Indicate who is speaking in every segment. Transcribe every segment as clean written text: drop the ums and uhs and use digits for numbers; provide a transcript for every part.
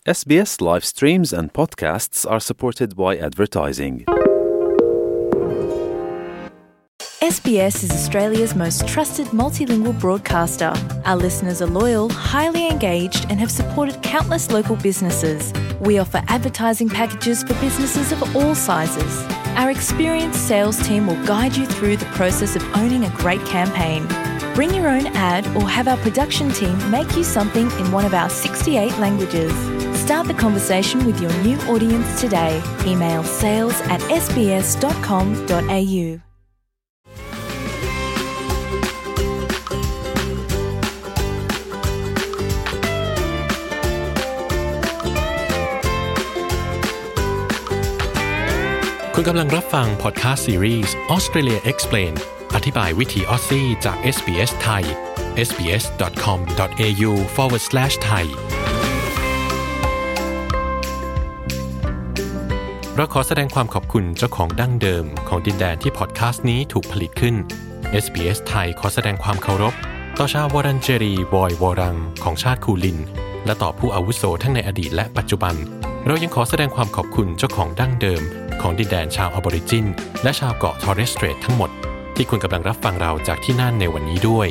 Speaker 1: SBS live streams and podcasts are supported by advertising.
Speaker 2: SBS is Australia's most trusted multilingual broadcaster. Our listeners are loyal, highly engaged, and have supported countless local businesses. We offer advertising packages for businesses of all sizes. Our experienced sales team will guide you through the process of owning a great campaign. Bring your own ad or have our production team make you something in one of our 68 languages. Start the conversation with your new audience today. Email sales@sbs.com.au.
Speaker 3: คุณกำลังรับฟังพอดคาสต์ซีรีส์ Australia Explain อธิบายวิถีออสซี่จาก SBS ไทย sbs.com.au/thai เราขอแสดงความขอบคุณเจ้าของดั้งเดิมของดินแดนที่พอดคาสต์นี้ถูกผลิตขึ้น SBS ไทยขอแสดงความเคารพต่อชาววอรันเจรีวอยวอรังของชาติคูลินและต่อผู้อาวุโสทั้งในอดีตและปัจจุบันเรายังขอแสดงความขอบคุณเจ้าของดั้งเดิมของดินแดนชาวออริจินและชาวเกาะทอร์เรสสเตรททั้งหมดที่คุณกำลังรับฟังเราจากที่นั่นในวันนี้ด้วย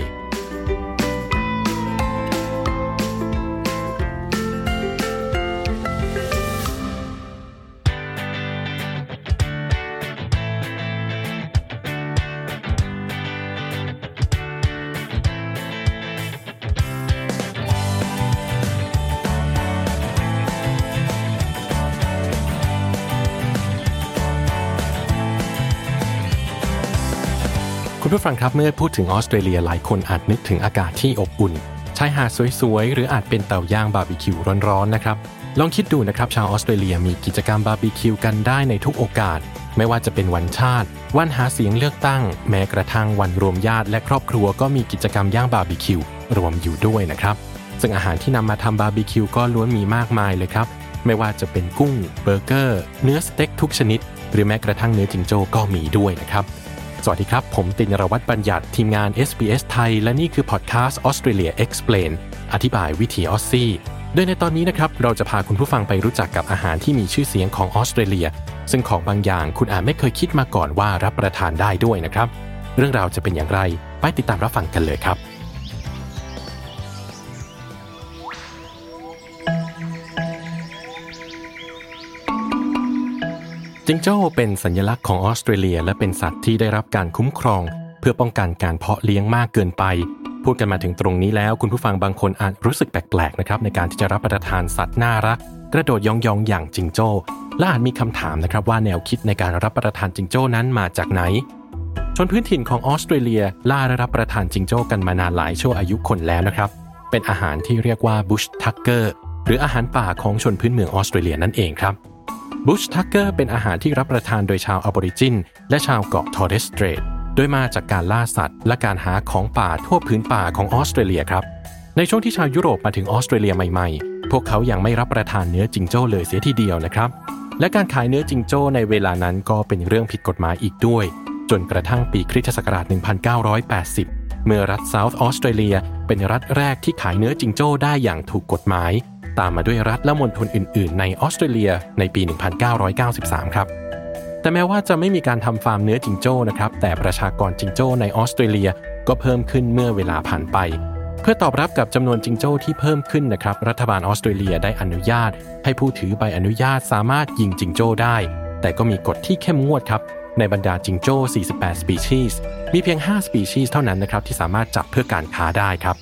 Speaker 3: คุณผู้ฟังครับเมื่อพูดถึงออสเตรเลียหลายคนอาจนึกถึงอากาศที่อบอุ่นชายหาดสวยๆหรืออาจเป็นเตาย่างบาร์บีคิวร้อนๆนะครับลองคิดดูนะครับชาวออสเตรเลียมีกิจกรรมบาร์บีคิวกันได้ในทุกโอกาสไม่ว่าจะเป็นวันชาติวันหาเสียงเลือกตั้งแม้กระทั่งวันรวมญาติและครอบครัวก็มีกิจกรรมย่างบาร์บีคิวรวมอยู่ด้วยนะครับซึ่งอาหารที่นำมาทำบาร์บีคิวก็ล้วนมีมากมายเลยครับไม่ว่าจะเป็นกุ้งเบอร์เกอร์เนื้อสเต็กทุกชนิดหรือแม้กระทั่งเนื้อจิงโจ้ก็มีด้วยนะครับสวัสดีครับผมตินรวัฒน์บัญญัติทีมงาน SBS ไทยและนี่คือพอดคาสต์ Australia Explain อธิบายวิถีออสซี่โดยในตอนนี้นะครับเราจะพาคุณผู้ฟังไปรู้จักกับอาหารที่มีชื่อเสียงของออสเตรเลียซึ่งของบางอย่างคุณอาจไม่เคยคิดมาก่อนว่ารับประทานได้ด้วยนะครับเรื่องราวจะเป็นอย่างไรไปติดตามรับฟังกันเลยครับจิงโจ้เป็นสัญลักษณ์ของออสเตรเลียและเป็นสัตว์ที่ได้รับการคุ้มครองเพื่อป้องกันการเพาะเลี้ยงมากเกินไปพูดกันมาถึงตรงนี้แล้วคุณผู้ฟังบางคนอาจรู้สึกแปลกๆนะครับในการที่จะรับประทานสัตว์น่ารักกระโดดยองๆอย่างจิงโจ้และอาจมีคำถามนะครับว่าแนวคิดในการรับประทานจิงโจ้นั้นมาจากไหนชนพื้นถิ่นของออสเตรเลียล่าและรับประทานจิงโจ้กันมานานหลายชั่วอายุคนแล้วนะครับเป็นอาหารที่เรียกว่าบุชทักเกอร์หรืออาหารป่าของชนพื้นเมืองออสเตรเลียนั่นเองครับบุชทักเกอร์เป็นอาหารที่รับประทานโดยชาวออริจินและชาวเกาะทอร์เรสสเตรทโดยมาจากการล่าสัตว์และการหาของป่าทั่วพื้นป่าของออสเตรเลียครับในช่วงที่ชาวยุโรปมาถึงออสเตรเลียใหม่ๆพวกเขายังไม่รับประทานเนื้อจิงโจ้เลยเสียทีเดียวนะครับและการขายเนื้อจิงโจ้ในเวลานั้นก็เป็นเรื่องผิดกฎหมายอีกด้วยจนกระทั่งปีคริสตศักราช 1980 เมื่อรัฐเซาท์ออสเตรเลียเป็นรัฐแรกที่ขายเนื้อจิงโจ้ได้อย่างถูกกฎหมายตามมาด้วยรัฐและมณฑลอื่นๆในออสเตรเลียในปี 1993 ครับแต่แม้ว่าจะไม่มีการทำฟาร์มเนื้อจิงโจ้นะครับแต่ประชากรจิงโจ้ในออสเตรเลียก็เพิ่มขึ้นเมื่อเวลาผ่านไปเพื่อตอบรับกับจำนวนจิงโจ้ที่เพิ่มขึ้นนะครับรัฐบาลออสเตรเลียได้อนุญาตให้ผู้ถือใบอนุญาตสามารถยิงจิงโจ้ได้แต่ก็มีกฎที่เข้มงวดครับในบรรดาจิงโจ้ 48 สปีชีส์มีเพียง 5 สปีชีส์เท่านั้นนะครับที่สามารถจับเพื่อการค้าได้ครับ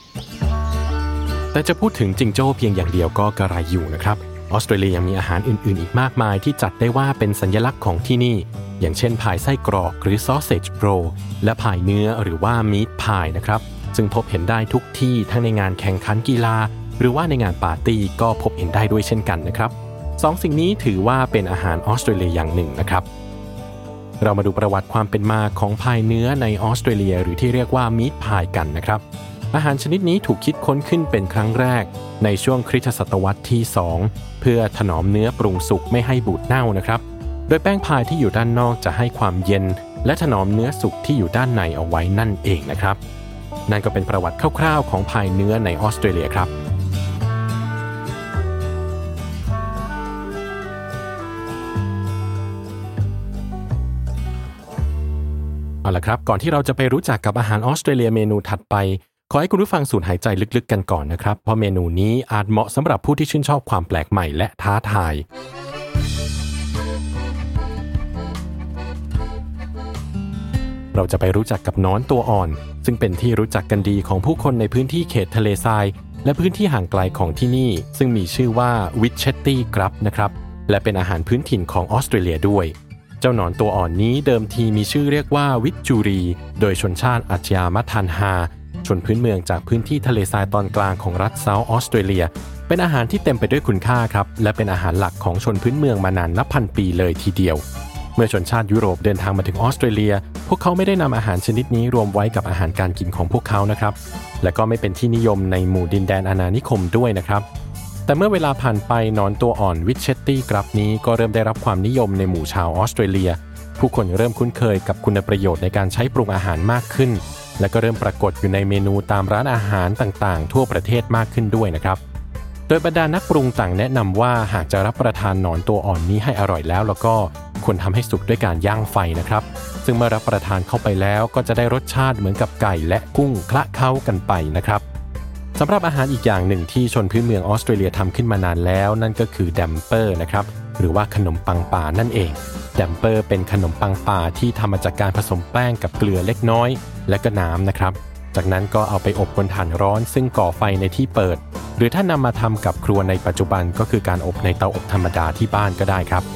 Speaker 3: แต่จะพูดถึงจิงโจ้เพียงอย่างเดียวก็กระไรอยู่นะครับออสเตรเลียยังมีอาหารอื่นๆอีกมากมายที่จัดได้ว่าเป็นสัญลักษณ์ของที่นี่อย่างเช่นพายไส้กรอกหรือซอสเซจโรลและพายเนื้อหรือว่ามีทพายนะครับซึ่งพบเห็นได้ทุกที่ทั้งในงานแข่งขันกีฬาหรือว่าในงานปาร์ตี้ก็พบเห็นได้ด้วยเช่นกันนะครับสองสิ่งนี้ถือว่าเป็นอาหารออสเตรเลียอย่างหนึ่งนะครับเรามาดูประวัติความเป็นมาของพายเนื้อในออสเตรเลียหรือที่เรียกว่ามีทพายกันนะครับอาหารชนิดนี้ถูกคิดค้นขึ้นเป็นครั้งแรกในช่วงคริสตศตวรรษที่ 2 เพื่อถนอมเนื้อปรุงสุกไม่ให้บูดเน่านะครับโดยแป้งพายที่อยู่ด้านนอกจะให้ความเย็นและถนอมเนื้อสุกที่อยู่ด้านในเอาไว้นั่นเองนะครับนั่นก็เป็นประวัติคร่าวๆของพายเนื้อในออสเตรเลียครับเอาล่ะครับก่อนที่เราจะไปรู้จักกับอาหารออสเตรเลียเมนูถัดไปขอให้คุณผู้ฟังสูดหายใจลึกๆกันก่อนนะครับเพราะเมนูนี้อาจเหมาะสำหรับผู้ที่ชื่นชอบความแปลกใหม่และท้าทายเราจะไปรู้จักกับนอนตัวอ่อนซึ่งเป็นที่รู้จักกันดีของผู้คนในพื้นที่เขตทะเลทรายและพื้นที่ห่างไกลของที่นี่ซึ่งมีชื่อว่าวิชเชตตี้กรับนะครับและเป็นอาหารพื้นถิ่นของออสเตรเลียด้วยเจ้าหนอนตัวอ่อนนี้เดิมทีมีชื่อเรียกว่าวิชจูรีโดยชนชาติอัจยามัทันฮาชนพื้นเมืองจากพื้นที่ทะเลทรายตอนกลางของรัฐเซาท์ออสเตรเลียเป็นอาหารที่เต็มไปด้วยคุณค่าครับและเป็นอาหารหลักของชนพื้นเมืองมานานนับพันปีเลยทีเดียวเมื่อชนชาติยุโรปเดินทางมาถึงออสเตรเลียพวกเขาไม่ได้นำอาหารชนิดนี้รวมไว้กับอาหารการกินของพวกเขานะครับและก็ไม่เป็นที่นิยมในหมู่ดินแดนอาณานิคมด้วยนะครับแต่เมื่อเวลาผ่านไปหนอนตัวอ่อนวิชเชตตี้กรับนี้ก็เริ่มได้รับความนิยมในหมู่ชาวออสเตรเลียผู้คนเริ่มคุ้นเคยกับคุณประโยชน์ในการใช้ปรุงอาหารมากขึ้นและก็เริ่มปรากฏอยู่ในเมนูตามร้านอาหารต่างๆทั่วประเทศมากขึ้นด้วยนะครับโดยบรรดานักปรุงต่างแนะนำว่าหากจะรับประทานหนอนตัวอ่อนนี้ให้อร่อยแล้วก็ควรทำให้สุกด้วยการย่างไฟนะครับซึ่งเมื่อรับประทานเข้าไปแล้วก็จะได้รสชาติเหมือนกับไก่และกุ้งคละเคล้ากันไปนะครับสำหรับอาหารอีกอย่างหนึ่งที่ชนพื้นเมืองออสเตรเลียทำขึ้นมานานแล้วนั่นก็คือแดมเปอร์นะครับหรือว่าขนมปังป่านั่นเองแดมเปอร์เป็นขนมปังป่าที่ทำมาจากการผสมแป้งกับเกลือเล็กน้อยและก็น้ำนะครับจากนั้นก็เอาไปอบบนถ่านร้อนซึ่งก่อไฟในที่เปิดหรือถ้านำมาทำกับครัวในปัจจุบันก็คือการอบในเตาอบธรรมดาที่บ้านก็ได้ครับ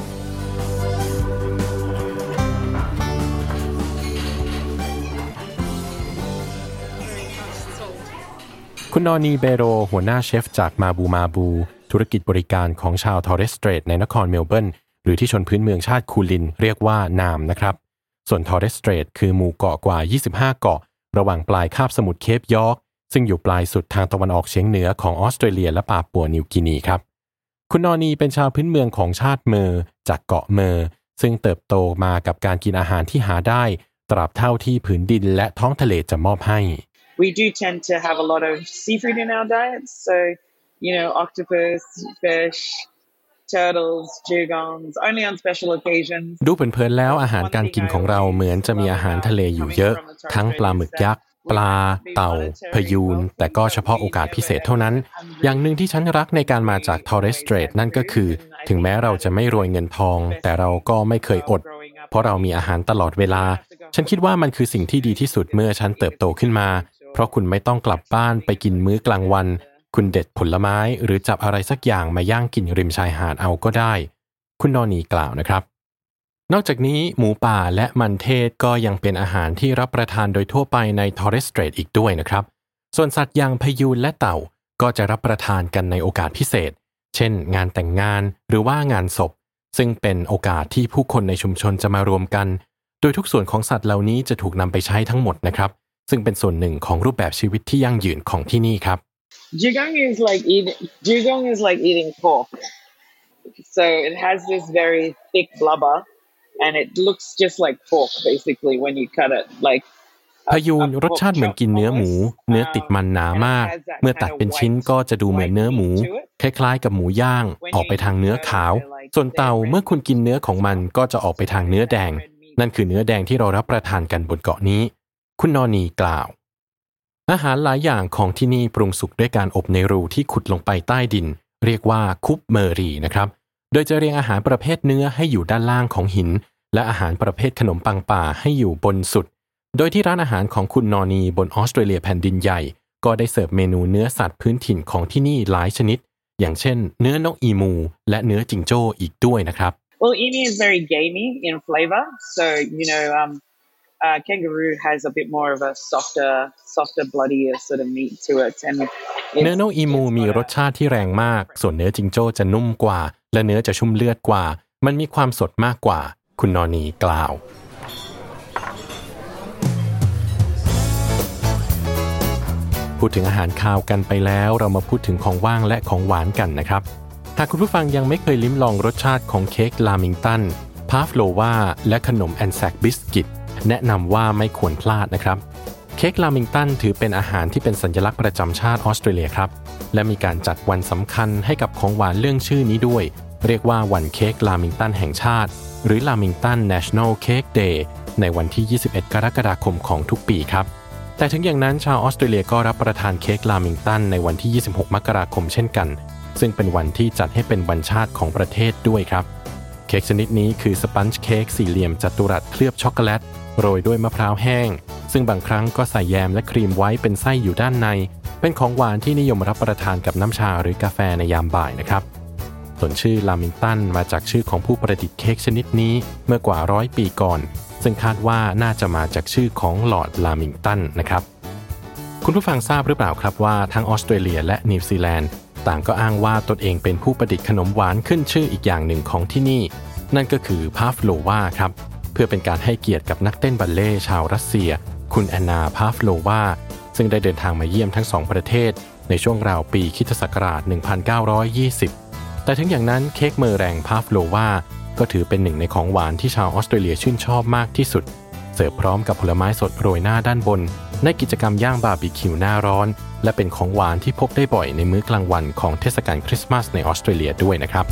Speaker 3: คุณนอนีเบโรหัวหน้าเชฟจากมาบูธุรกิจบริการของชาวทอร์เรสสเตรทในนครเมลเบิร์นหรือที่ชนพื้นเมืองชาติคูลินเรียกว่านามนะครับส่วนทอร์เรสสเตรทคือหมู่เกาะกว่า25เกาะระหว่างปลายคาบสมุทรเคปยอร์กซึ่งอยู่ปลายสุดทางตะวันออกเฉียงเหนือของออสเตรเลียและปาปัวนิวกินีครับคุณนอนีเป็นชาวพื้นเมืองของชาติเมอร์จากเกาะเมอร์ซึ่งเติบโตมากับการกินอาหารที่หาได้ตราบเท่าที่ผืนดินและท้องทะเลจะมอบให้
Speaker 4: We do tend to have a lot of seafood in our diets, so octopus, fish, turtles, dugongs, only on special occasions.
Speaker 3: ดูเผินๆแล้วอาหารการกินของเราเหมือนจะมีอาหารทะเลอยู่เยอะทั้งปลาหมึกยักษ์ปลาเต่าพยูนแต่ก็เฉพาะโอกาสพิเศษเท่านั้นอย่างหนึ่งที่ฉันรักในการมาจาก Torres Strait นั่นก็คือถึงแม้เราจะไม่รวยเงินทองแต่เราก็ไม่เคยอดเพราะเรามีอาหารตลอดเวลาฉันคิดว่ามันคือสิ่งที่ดีที่สุดเมื่อฉันเติบโตขึ้นมาเพราะคุณไม่ต้องกลับบ้านไปกินมื้อกลางวันคุณเด็ดผลไม้หรือจับอะไรสักอย่างมาย่างกินริมชายหาดเอาก็ได้คุณนอนีกล่าวนะครับนอกจากนี้หมูป่าและมันเทศก็ยังเป็นอาหารที่รับประทานโดยทั่วไปใน Torres Strait อีกด้วยนะครับส่วนสัตว์อย่างพยูนและเต่าก็จะรับประทานกันในโอกาสพิเศษเช่นงานแต่งงานหรือว่างานศพซึ่งเป็นโอกาสที่ผู้คนในชุมชนจะมารวมกันโดยทุกส่วนของสัตว์เหล่านี้จะถูกนำไปใช้ทั้งหมดนะครับซึ่งเป็นส่วนหนึ่งของรูปแบบชีวิตที่ยั่งยืนของที่นี่ครับ
Speaker 4: Dugong is like eating pork. So it has this very thick blubber.And it looks just like pork, basically, when you cut it. Like
Speaker 3: พยูนรสชาติเหมือนกินเนื้อหมูเนื้อติดมันหนามากเมื่อตัดเป็นชิ้นก็จะดูเหมือนเนื้อหมูคล้ายๆกับหมูย่างออกไปทางเนื้อขาวส่วนเต่าเมื่อคุณกินเนื้อของมันก็จะออกไปทางเนื้อแดงนั่นคือเนื้อแดงที่เรารับประทานกันบนเกาะนี้คุณนอนีกล่าวอาหารหลายอย่างของที่นี่ปรุงสุกด้วยการอบในรูที่ขุดลงไปใต้ดินเรียกว่าคุปเมอรีนะครับโดยจะเรียงอาหารประเภทเนื้อให้อยู่ด้านล่างของหินและอาหารประเภทขนมปังป่าให้อยู่บนสุดโดยที่ร้านอาหารของคุณนอนีบนออสเตรเลียแผ่นดินใหญ่ก็ได้เสิร์ฟเมนูเนื้อสัตว์พื้นถิ่นของที่นี่หลายชนิดอย่างเช่นเนื้อนกอีมูและเนื้อจิงโจ้อีกด้วยนะครับ
Speaker 4: Well, emu is very gamey in flavor, so kangaroo has a bit more of a softer, bloodier sort of meat to it. And
Speaker 3: เนื้อนกอีมูมีรสชาติที่แรงมากส่วนเนื้อจิงโจ้จะนุ่มกว่าและเนื้อจะชุ่มเลือดกว่ามันมีความสดมากกว่าคุณนอนีกล่าวพูดถึงอาหารคาวกันไปแล้วเรามาพูดถึงของว่างและของหวานกันนะครับหากคุณผู้ฟังยังไม่เคยลิ้มลองรสชาติของเค้กลามิงตันพาฟโลวาและขนมแอนแซกบิสกิตแนะนำว่าไม่ควรพลาดนะครับเค้กลามิงตันถือเป็นอาหารที่เป็นสัญลักษณ์ประจำชาติออสเตรเลียครับและมีการจัดวันสำคัญให้กับของหวานเรื่องชื่อนี้ด้วยเรียกว่าวันเค้กลามิงตันแห่งชาติหรือลามิงตัน National Cake Day ในวันที่21กรกฎาคมของทุกปีครับแต่ถึงอย่างนั้นชาวออสเตรเลียก็รับประทานเค้กลามิงตันในวันที่26มกราคมเช่นกันซึ่งเป็นวันที่จัดให้เป็นวันชาติของประเทศด้วยครับเค้กชนิดนี้คือสปันจ์เค้กสี่เหลี่ยมจัตุรัสเคลือบช็อกโกแลตโรยด้วยมะพร้าวแห้งซึ่งบางครั้งก็ใส่แยมและครีมไว้เป็นไส้อยู่ด้านในเป็นของหวานที่นิยมรับประทานกับน้ำชาหรือกาแฟในยามบ่ายนะครับส่วนชื่อลามิงตันมาจากชื่อของผู้ประดิษฐ์เค้กชนิดนี้เมื่อกว่า100 ปีก่อนซึ่งคาดว่าน่าจะมาจากชื่อของลอร์ดลามิงตันนะครับคุณผู้ฟังทราบหรือเปล่าครับว่าทั้งออสเตรเลียและนิวซีแลนด์ต่างก็อ้างว่าตนเองเป็นผู้ประดิษฐ์ขนมหวานขึ้นชื่ออีกอย่างหนึ่งของที่นี่นั่นก็คือพาฟโลวาครับเพื่อเป็นการให้เกียรติกับนักเต้นบัลเล่ชาวรัสเซียคุณแอนนาพาฟโลวาซึ่งได้เดินทางมาเยี่ยมทั้งสองประเทศในช่วงราวปีค.ศ. 1920แต่ถึงอย่างนั้นเค้กเมอแรงพาฟโลวาก็ถือเป็นหนึ่งในของหวานที่ชาวออสเตรเลียชื่นชอบมากที่สุดเสิร์ฟพร้อมกับผลไม้สดโรยหน้าด้านบนในกิจกรรมย่างบาร์บีคิวหน้าร้อนและเป็นของหวานที่พบได้บ่อยในมื้อกลางวันของเทศกาลคริสต์มาสในออสเตรเลียด้วยนะครับ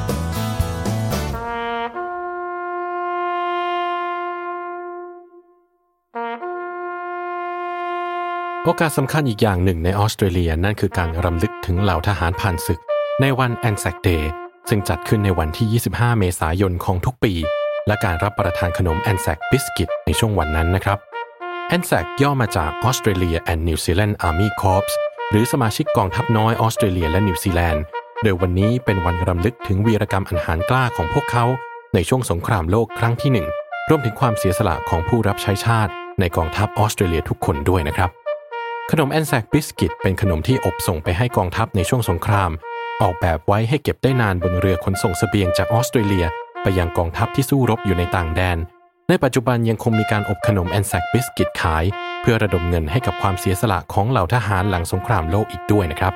Speaker 3: โอกาสสำคัญอีกอย่างหนึ่งในออสเตรเลียนั่นคือการรำลึกถึงเหล่าทหารผ่านศึกในวัน Anzac Day ซึ่งจัดขึ้นในวันที่25เมษายนของทุกปีและการรับประทานขนม Anzac Biscuit ในช่วงวันนั้นนะครับ Anzac ย่อมาจาก Australia and New Zealand Army Corps หรือสมาชิกกองทัพน้อยออสเตรเลียและนิวซีแลนด์โดยวันนี้เป็นวันรำลึกถึงวีรกรรมอันหาญกล้าของพวกเขาในช่วงสงครามโลกครั้งที่1รวมถึงความเสียสละของผู้รับใช้ชาติในกองทัพออสเตรเลียทุกคนด้วยนะครับขนม Anzac Biscuit เป็นขนมที่อบส่งไปให้กองทัพในช่วงสงครามออกแบบไว้ให้เก็บได้นานบนเรือขนส่งเสบียงจากออสเตรเลียไปยังกองทัพที่สู้รบอยู่ในต่างแดนในปัจจุบันยังคงมีการอบขนม Anzac Biscuit ขายเพื่อระดมเงินให้กับความเสียสละของเหล่าทหารหลังสงครามโลกอีกด้วยนะครับ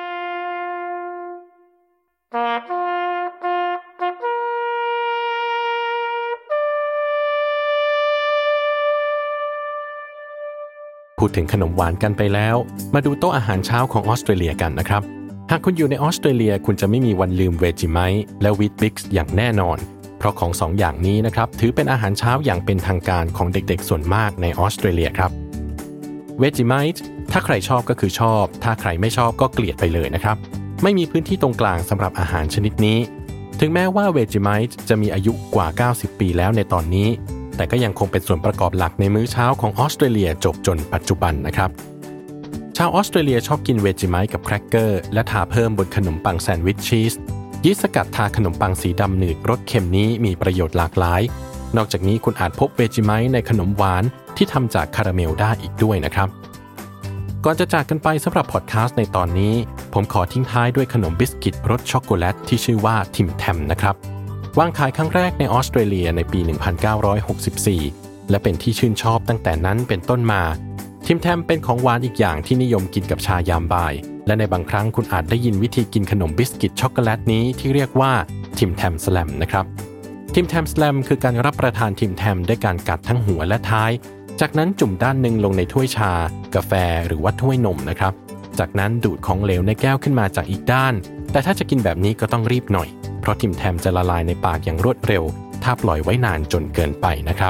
Speaker 3: พูดถึงขนมหวานกันไปแล้วมาดูโต๊ะอาหารเช้าของออสเตรเลียกันนะครับหากคุณอยู่ในออสเตรเลียคุณจะไม่มีวันลืมเวจิไมต์และวีทบิกส์อย่างแน่นอนเพราะของ2 อย่างนี้นะครับถือเป็นอาหารเช้าอย่างเป็นทางการของเด็กๆส่วนมากในออสเตรเลียครับเวจิไมต์ถ้าใครชอบก็คือชอบถ้าใครไม่ชอบก็เกลียดไปเลยนะครับไม่มีพื้นที่ตรงกลางสำหรับอาหารชนิดนี้ถึงแม้ว่าเวจิไมต์จะมีอายุกว่า90 ปีแล้วในตอนนี้แต่ก็ยังคงเป็นส่วนประกอบหลักในมื้อเช้าของออสเตรเลียจบจนปัจจุบันนะครับชาวออสเตรเลียชอบกินเวจิไมต์กับแครกเกอร์และทาเพิ่มบนขนมปังแซนด์วิชชีสยีสต์สกัดทาขนมปังสีดำหนืดรสเค็มนี้มีประโยชน์หลากหลายนอกจากนี้คุณอาจพบเวจิไมต์ในขนมหวานที่ทำจากคาราเมลได้อีกด้วยนะครับก่อนจะจากกันไปสำหรับพอดแคสต์ในตอนนี้ผมขอทิ้งท้ายด้วยขนมบิสกิตรสช็อกโกแลตที่ชื่อว่าทิมแทมนะครับวางขายครั้งแรกในออสเตรเลียในปี 1964 และเป็นที่ชื่นชอบตั้งแต่นั้นเป็นต้นมาทิมแทมเป็นของหวานอีกอย่างที่นิยมกินกับชายามบ่ายและในบางครั้งคุณอาจได้ยินวิธีกินขนมบิสกิตช็อกโกแลตนี้ที่เรียกว่าทิมแทมสแลมนะครับทิมแทมสแลมคือการรับประทานทิมแทมด้วยการกัดทั้งหัวและท้ายจากนั้นจุ่มด้านหนึ่งลงในถ้วยชากาแฟหรือว่าถ้วยนมนะครับจากนั้นดูดของเหลวในแก้วขึ้นมาจากอีกด้านแต่ถ้าจะกินแบบนี้ก็ต้องรีบหน่อยเพราะทิมแทมจะละลายในปากอย่างรวดเร็วถ้าปล่อยไว้นานจนเกินไปนะครับ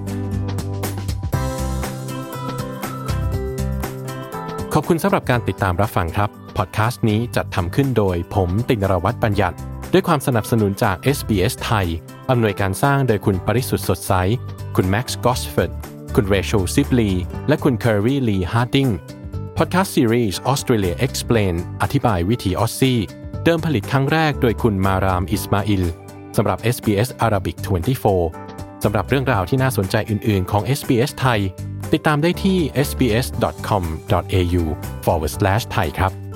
Speaker 3: ขอบคุณสำหรับการติดตามรับฟังครับพอดแคสต์นี้จัดทำขึ้นโดยผมตินรวัฒน์บัญญัติด้วยความสนับสนุนจาก SBS ไทยอำนวยการสร้างโดยคุณปริสุทธิ์สดใสคุณแม็กซ์กอสฟอร์ดคุณเรเชลซิปลีและคุณเคอร์รีลีฮาร์ดิงพอดแคสต์ซีรีส์ Australia Explain อธิบายวิถีออสซี่เดิมผลิตครั้งแรกโดยคุณมารามอิสมาอิลสำหรับ SBS Arabic 24 สำหรับเรื่องราวที่น่าสนใจอื่นๆของ SBS ไทยติดตามได้ที่ sbs.com.au/thai ครับ